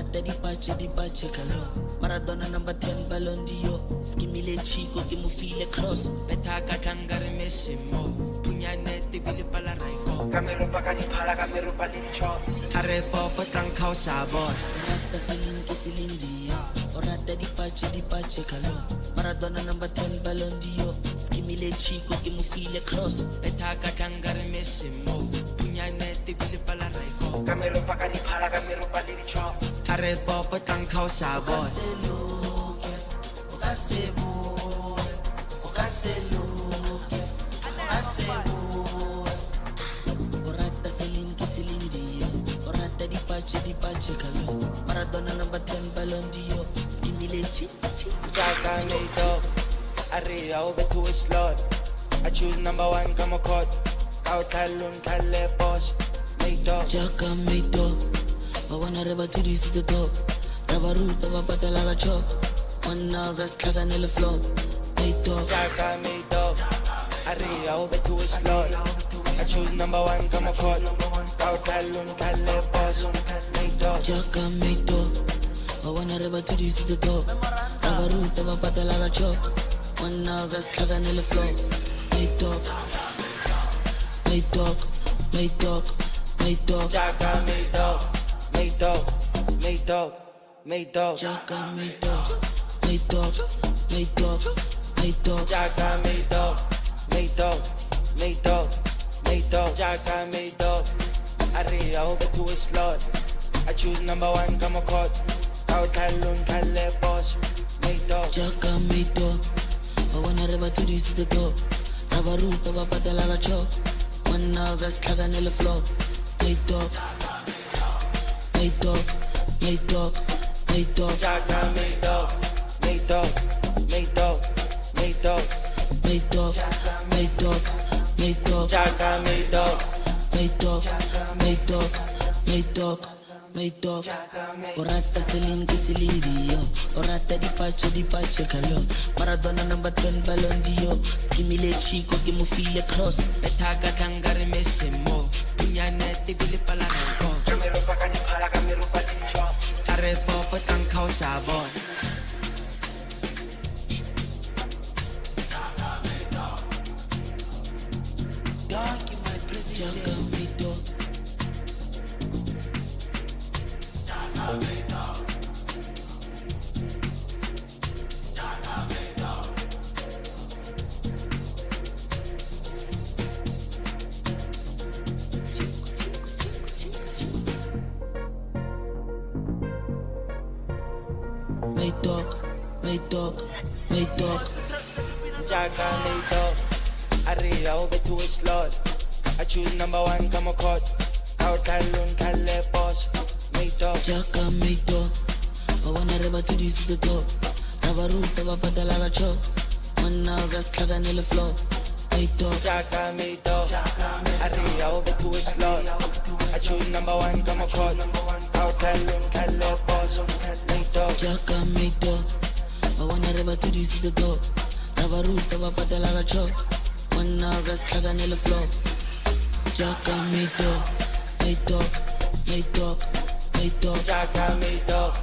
rata di pace calo. Maradona number 10 Ballon d'Or. Skimile chico ke mo file cross. Beta ka tlangare Messi mo. Punyane tibili pala raiko. Kamero pa ka di phala kamero pa licho. Hare popo tlang khao sabon. Rata silingi O rata di pace calo. Maradona number 10 Ballon d'Or. Skimile chico ke mo file cross. Beta ka tlangare Messi mo. Punyane tibili pala raiko. Kamero pa ka di phala kamero pa licho. Hare popo tlang khao sabon. Orata silingi Orata di pace calo. Maradona number 10 Ballon d'Or. Skimile chico. Jaka made up. Ari I'll be to a slot. I choose number 1 come a cut. Out talun tale boss. Made up. Jaka made up. I wanna reba to this to the top. Raba root of a patalaga chop. One August Kaganella flow. Made up. Jaka made up. Ari I'll be to a slot. I choose number 1 come a cut. Out talun tale boss. Made up. Jaka made up. I wanna reba to this to the top. Raba root of a patalaga chop. One August Kaganella flow. Made up. Made up. Made up. Made up. Jaka made up. Made up. Made up. Made up. Jaka made up. Made up. Made up. Made up. Jaka made up. Made up. Made up. Made up. Jaka made up. Ari I'll be to a slot. I choose number 1 come a cut. Out talun tale boss. Made up. Jaka made up. I wanna reba to this to the top. Raba root of a patalaga chop. One August Kaganella flow. Made up. Made up. Made up. Made up. Jaka made up. Made up. Made up. Made up. Made up. Made up. Made up. Jaka made up. Made up. Made up. Made up. Made up. Orata silingi Orata di pace calo. Maradona number 10 Ballon d'Or. Skimile chico ke mo file cross. Beta ka tlangare Messi mo. Punyane tibili pala raiko. Kamero pa ka di phala kamero pa licho. Hare popo tlang khao sabon. Dark in my president. Jaka made up. Made dog, made dog, made dog. Jaka made up. Ari I'll be to a slot. I choose number 1 come a cut. Out talun tale boss. Made up. Jaka made dog. I wanna reba to this to the top. Raba root of a patalaga chop. One August Kaganella flow. Made dog. Jaka made up. Ari I'll be to a slot. I choose number 1 come a cut. Out talun tale boss. Made up. Jaka made dog. I wanna reba to this to the top. Raba root of a patalaga chop. One August Kaganella flow. Jaka made dog. Made dog. Made dog. Made dog. Jaka made up.